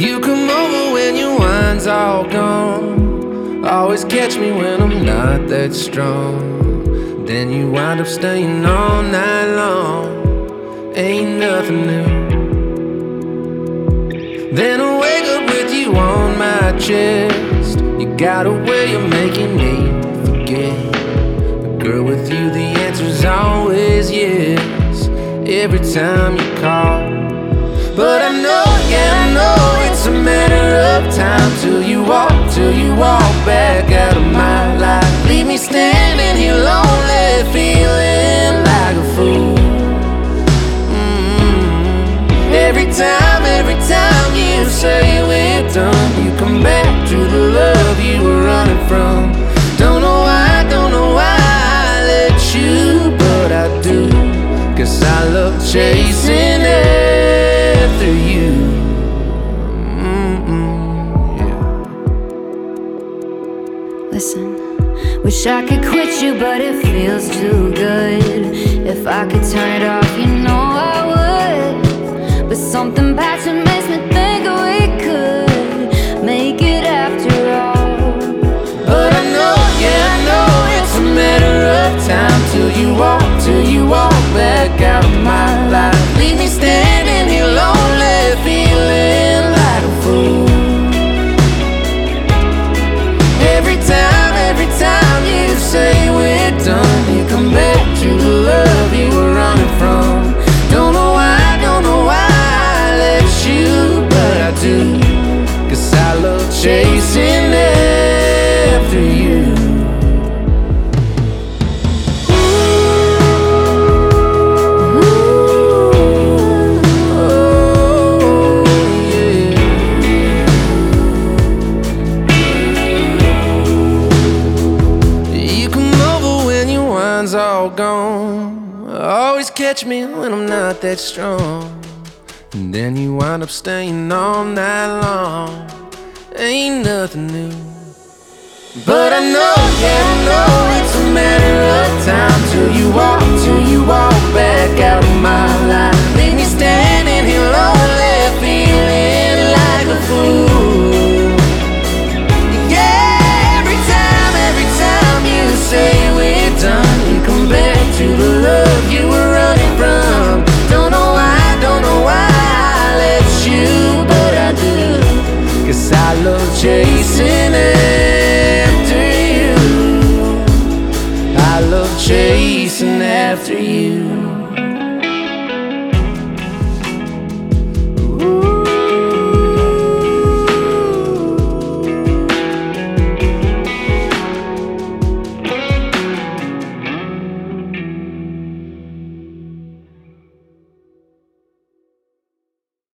You come over when your wine's all gone. Always catch me when I'm not that strong. Then you wind up staying all night long. Ain't nothing new. Then I wake up with you on my chest. You got a way of making me forget. Girl, with you the answer's always yes, every time you call. But I know, yeah, I know it's a matter of time till you walk back out of my life. Leave me standing here lonely, feeling like a fool. Every time you say we're done, you come back to the love you were running from. Don't know why I let you, but I do. 'Cause I love chasing after you. Yeah. Listen, wish I could quit you, but it feels too good. If I could turn it off, you know I would. But something passion makes me think we could make it after all. But I know, yeah, I know it's a matter of time till you walk back out of my life. Leave me standing here lonely, feeling like a fool. Every time you say we're done, you come back to the love you were running from. Don't know why I let you, but I do. 'Cause I love chasing after you. All gone. Always catch me when I'm not that strong. And then you wind up staying all night long. Ain't nothing new. But I know, yeah, I know it's a matter of time till you walk back out of my life. Leave me standing here lonely, feeling like a fool. Yeah, every time you say we're done, you come back to the love you were running from. Don't know why I let you, but I do. 'Cause I love chasing after you. I love chasing after you.